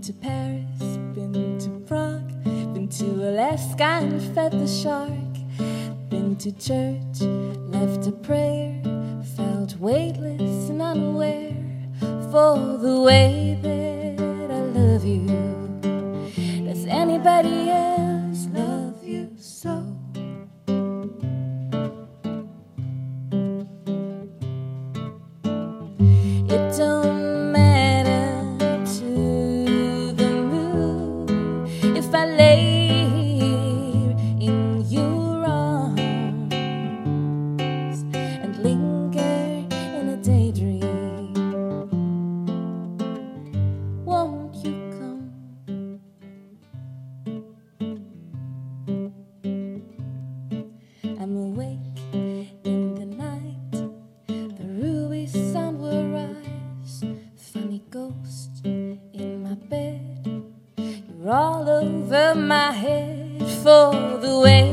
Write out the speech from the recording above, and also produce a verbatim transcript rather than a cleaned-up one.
to Paris, been to Prague, been to Alaska and fed the shark, been to church, left a prayer, felt weightless and unaware for the way that I love you. Does anybody else love you so? It don't matter to the moon if I lay here in your arms and linger in a daydream. Won't you come? I'm awake in the night, the ruby sun will rise. Funny ghost in my bed, you're all over my head for the way